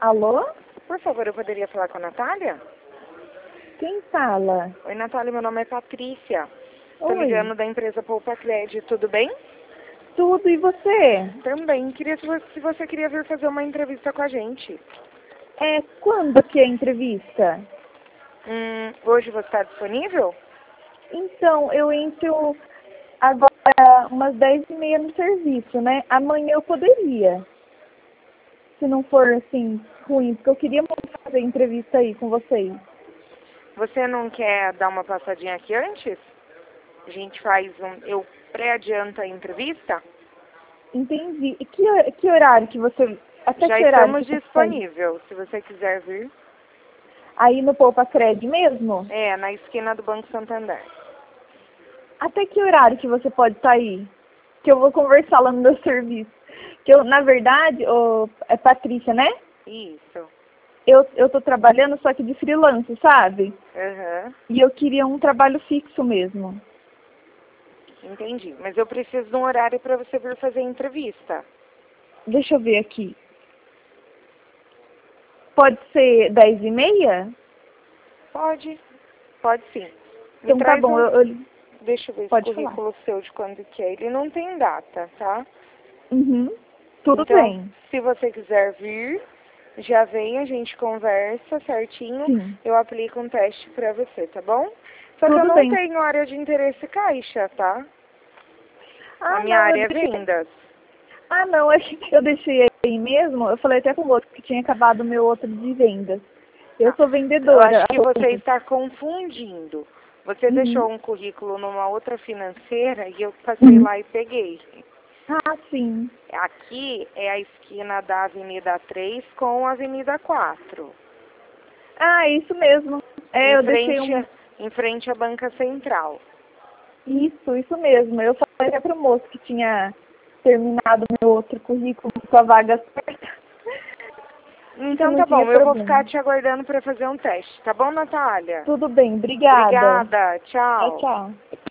Alô? Por favor, eu poderia falar com a Natália? Quem fala? Oi, Natália, meu nome é Patrícia. Estou Oi. ligando da empresa Poupa Crédito, tudo bem? Tudo, e você? Também. Queria se você queria vir fazer uma entrevista com a gente. Quando que é a entrevista? Hoje você está disponível? Então, eu entro agora umas 10h30 no serviço, né? Amanhã eu poderia. Se não for, assim, ruim, porque eu queria muito fazer a entrevista aí com vocês. Você não quer dar uma passadinha aqui antes? A gente eu pré-adianto a entrevista? Entendi. E que horário que você... Até Já que horário estamos que você consegue? disponível, se você quiser vir. Aí no Poupa Cred mesmo? É, na esquina do Banco Santander. Até que horário que você pode estar aí? Que eu vou conversar lá no meu serviço. Que eu, na verdade, é Patrícia, né? Isso. Eu tô trabalhando só que de freelance, sabe? Aham. E eu queria um trabalho fixo mesmo. Entendi. Mas eu preciso de um horário para você vir fazer a entrevista. Deixa eu ver aqui. Pode ser 10h30? Pode. Pode sim. Me Então tá traz bom, um... Deixa eu ver esse pode falar. currículo seu de quando que é. Ele não tem data, tá? Uhum. Tudo Então, bem. se você quiser vir, já vem, a gente conversa certinho. Sim. Eu aplico um teste pra você, tá bom? Só que eu Tudo não bem. tenho área de interesse caixa, tá? A Ah, minha não, área é vendas. Ah, não, é que eu deixei aí mesmo. Eu falei até com o outro que tinha acabado o meu outro de vendas. Eu Tá. sou Eu vendedora. acho que você está confundindo. Você Uhum. deixou um currículo numa outra financeira e eu passei lá e peguei. Ah, sim. Aqui é a esquina da Avenida 3 com a Avenida 4. Ah, isso mesmo. Em Eu deixei frente, um... em frente à Banca Central. Isso mesmo. Eu falei até pro moço que tinha terminado meu outro currículo com a vaga certa. Que Então não tá tinha bom, eu vou ficar problema. te aguardando para fazer um teste. Tá bom, Natália? Tudo bem, obrigada. Obrigada, Tchau, tchau. tchau.